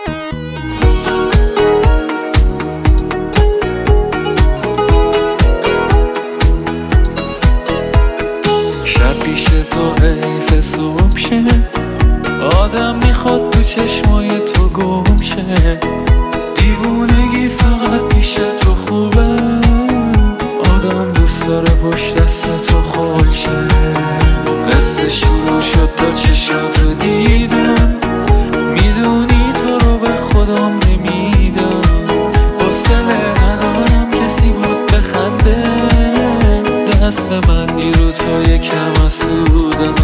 شب پیش تو حیف صبح شه، آدم میخواد تو چشمای تو گم شه. دیوونگی فقط پیش تو خوبه، آدم دوست داره پشت دست تو خال شه. قصه شروع شد تا چشاتو دیدم، میدونی تو رو به خودم نمیدم. حوصله ندارم کسی بود بخنده، دست من دیرو تو یکم آسودم.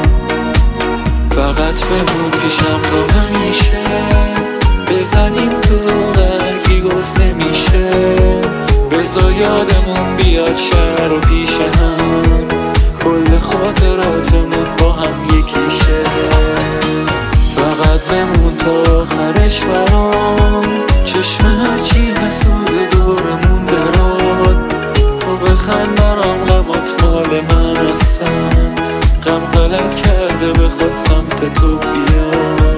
فقط بمون پیشم تا همیشه، بزنیم تو زوغر کی گفت نمیشه. بذار یادمون بیاد شهر و پیش هم، کل خاطراتمون با هم یکیشه. فقط بمون تا آخرش برام، چشم هرچی حسود دورمون دراد. تو بخند برام غمات مال من هستن، غم غلط کرده بخواد سمت تو بیاد.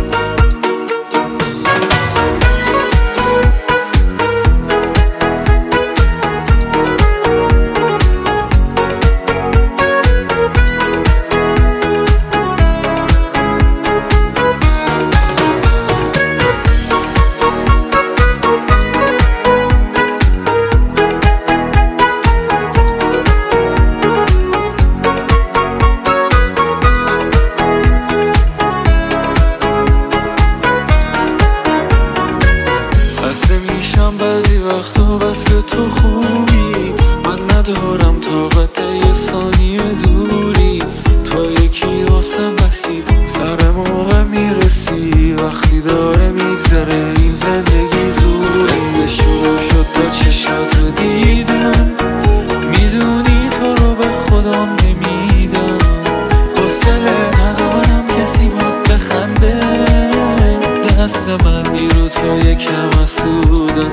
بعضی وقتا بس که تو خوبی، من ندارم طاقت یه ثانیه دوری. تو یکی واسم بسی، سر موقع میرسی، وقتی داره میگذره این زندگی زود. قصه شروع شد تا چشاتو دیدم، میدونی تو رو به خودم نمیدم. حوصله ندارم کسی بود بخنده، دست من دیرو تو یکم آسودم.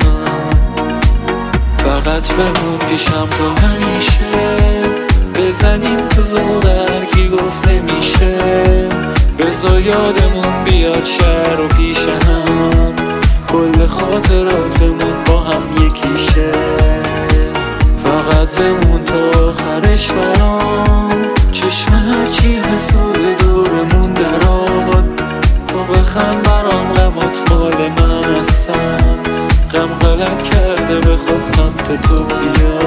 فقط بمون پیشم تا همیشه، بزنیم تو زوغر کی گفت نمیشه. بذار یادمون بیاد شهر و پیش هم، کل خاطراتمون با هم یکیشه. فقط بمون تا آخرش برام، چشم هرچی حسود دورمون دراد. تو بخند برام غمات مال من هستن، غم غلط کرده بخواد سمت تو بیاد.